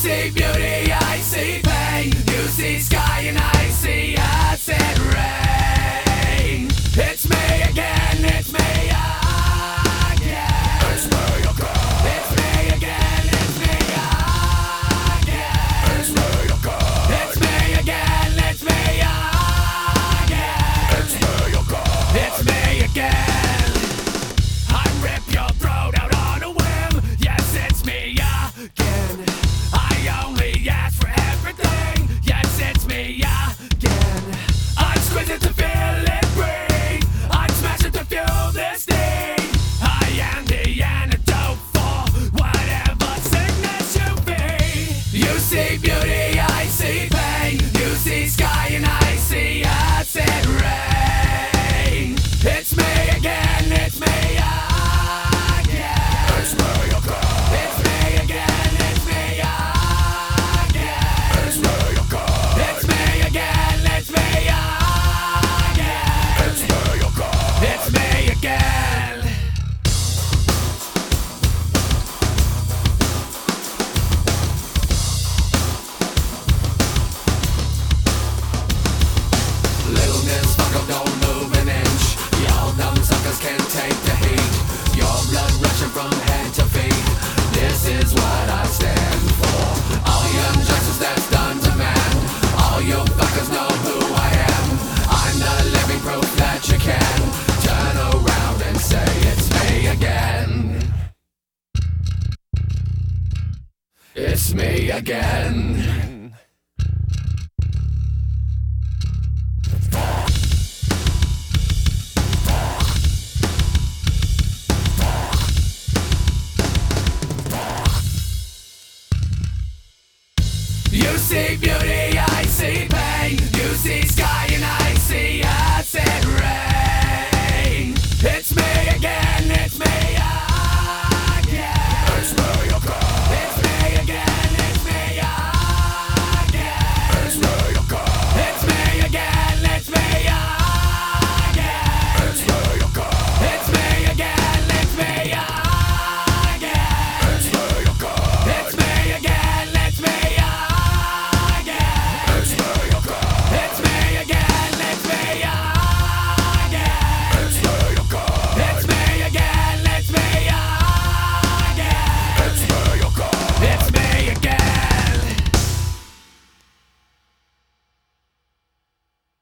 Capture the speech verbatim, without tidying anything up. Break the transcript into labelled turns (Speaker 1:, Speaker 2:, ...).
Speaker 1: see beauty, I see pain. You see sky and I see acid rain. It's me again, it's me again.
Speaker 2: It's me again.
Speaker 1: It's me again, it's me again.
Speaker 2: It's me again.
Speaker 1: It's me again, it's me again.
Speaker 2: It's me again.
Speaker 1: It's me again. I rip your throat out on a whim. Yes, it's me again. I only ask for everything. Yes, it's me again. I'm squeezing to feel it breathe. I'm smashing to fuel this thing. I am the antidote for whatever sickness you feel. You see beauty, I see pain. You see sky and I see acid rain. It's me again, it's me again.
Speaker 2: It's me again.
Speaker 1: It's me again, it's me again.
Speaker 2: It's me again.
Speaker 1: It's me again, it's me again.
Speaker 2: It's me again.
Speaker 1: It's me again. Little Miss Fucker, don't move an inch. Y'all dumb suckers can't take the heat. Your blood rushing from head to feet. This is what I stand for. All the injustice that's done to man. All you fuckers know who I am. I'm the living proof that you can turn around and say it's me again. It's me again. You see beauty.